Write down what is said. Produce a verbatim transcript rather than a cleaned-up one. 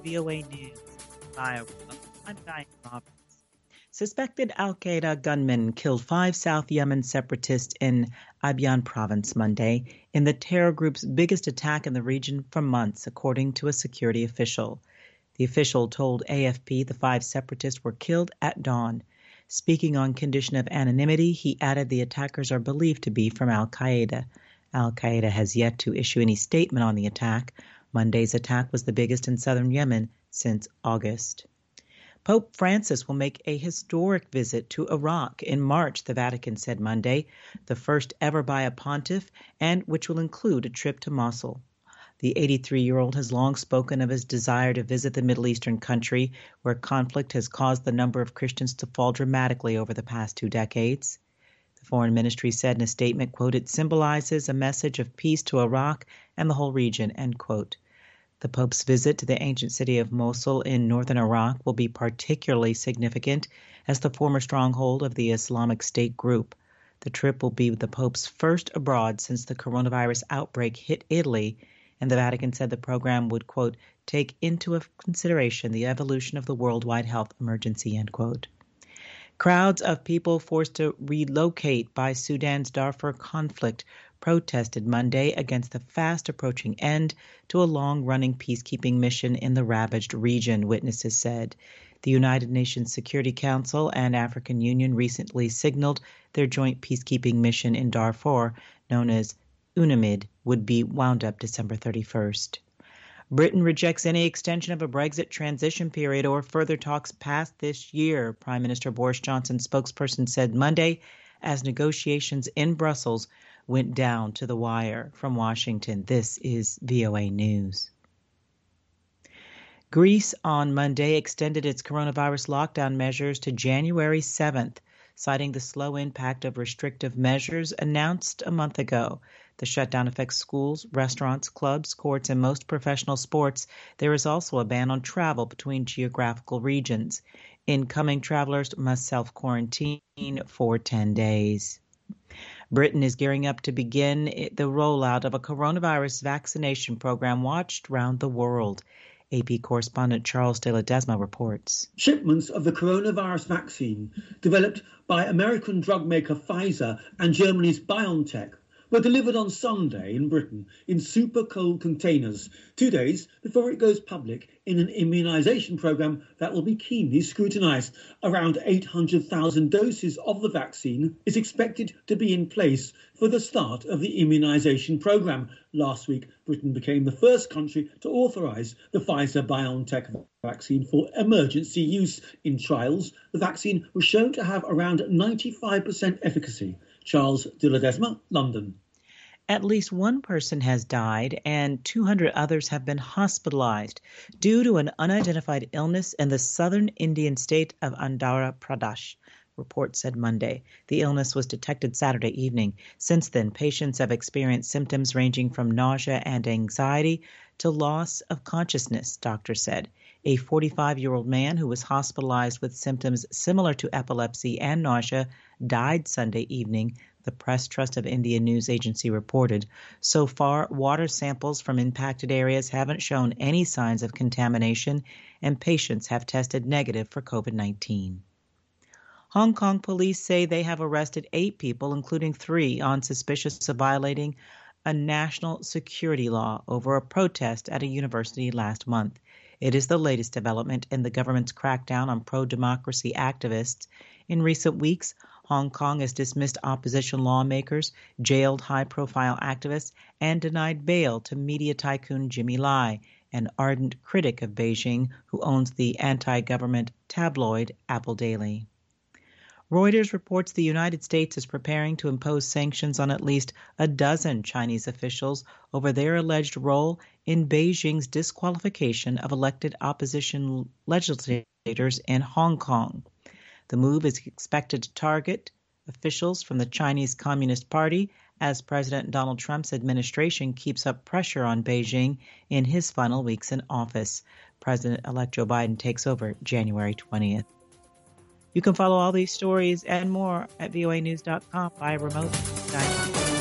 V O A News. Via I'm Diane Roberts. Suspected al-Qaeda gunmen killed five South Yemen separatists in Abyan province Monday in the terror group's biggest attack in the region for months, according to a security official. The official told A F P the five separatists were killed at dawn. Speaking on condition of anonymity, he added the attackers are believed to be from al-Qaeda. Al-Qaeda has yet to issue any statement on the attack. Monday's attack was the biggest in southern Yemen since August. Pope Francis will make a historic visit to Iraq in March, the Vatican said Monday, the first ever by a pontiff, and which will include a trip to Mosul. The eighty-three-year-old has long spoken of his desire to visit the Middle Eastern country, where conflict has caused the number of Christians to fall dramatically over the past two decades. The Foreign Ministry said in a statement, quote, it symbolizes a message of peace to Iraq and the whole region, end quote. The Pope's visit to the ancient city of Mosul in northern Iraq will be particularly significant as the former stronghold of the Islamic State group. The trip will be the Pope's first abroad since the coronavirus outbreak hit Italy, and the Vatican said the program would, quote, take into consideration the evolution of the worldwide health emergency, end quote. Crowds of people forced to relocate by Sudan's Darfur conflict protested Monday against the fast-approaching end to a long-running peacekeeping mission in the ravaged region, witnesses said. The United Nations Security Council and African Union recently signaled their joint peacekeeping mission in Darfur, known as UNAMID, would be wound up December thirty-first. Britain rejects any extension of a Brexit transition period or further talks past this year, Prime Minister Boris Johnson's spokesperson said Monday, as negotiations in Brussels went down to the wire. From Washington, this is V O A News. Greece on Monday extended its coronavirus lockdown measures to January seventh, citing the slow impact of restrictive measures announced a month ago. The shutdown affects schools, restaurants, clubs, courts, and most professional sports. There is also a ban on travel between geographical regions. Incoming travelers must self-quarantine for ten days. Britain is gearing up to begin the rollout of a coronavirus vaccination program watched around the world. A P correspondent Charles de Ledesma reports. Shipments of the coronavirus vaccine, developed by American drug maker Pfizer and Germany's BioNTech, were delivered on Sunday in Britain in super cold containers, two days before it goes public in an immunisation programme that will be keenly scrutinised. Around eight hundred thousand doses of the vaccine is expected to be in place for the start of the immunisation programme. Last week, Britain became the first country to authorise the Pfizer-BioNTech vaccine for emergency use. In trials, the vaccine was shown to have around ninety-five percent efficacy. Charles de Ledesma, London. At least one person has died and two hundred others have been hospitalized due to an unidentified illness in the southern Indian state of Andhra Pradesh, report said Monday. The illness was detected Saturday evening. Since then, patients have experienced symptoms ranging from nausea and anxiety to loss of consciousness, doctors said. A forty-five-year-old man who was hospitalized with symptoms similar to epilepsy and nausea died Sunday evening, the Press Trust of India news agency reported. So far, water samples from impacted areas haven't shown any signs of contamination, and patients have tested negative for COVID nineteen. Hong Kong police say they have arrested eight people, including three, on suspicion of violating a national security law over a protest at a university last month. It is the latest development in the government's crackdown on pro-democracy activists. In recent weeks, Hong Kong has dismissed opposition lawmakers, jailed high-profile activists, and denied bail to media tycoon Jimmy Lai, an ardent critic of Beijing who owns the anti-government tabloid Apple Daily. Reuters reports the United States is preparing to impose sanctions on at least a dozen Chinese officials over their alleged role in Beijing's disqualification of elected opposition legislators in Hong Kong. The move is expected to target officials from the Chinese Communist Party as President Donald Trump's administration keeps up pressure on Beijing in his final weeks in office. President-elect Joe Biden takes over January twentieth. You can follow all these stories and more at V O A news dot com by remote.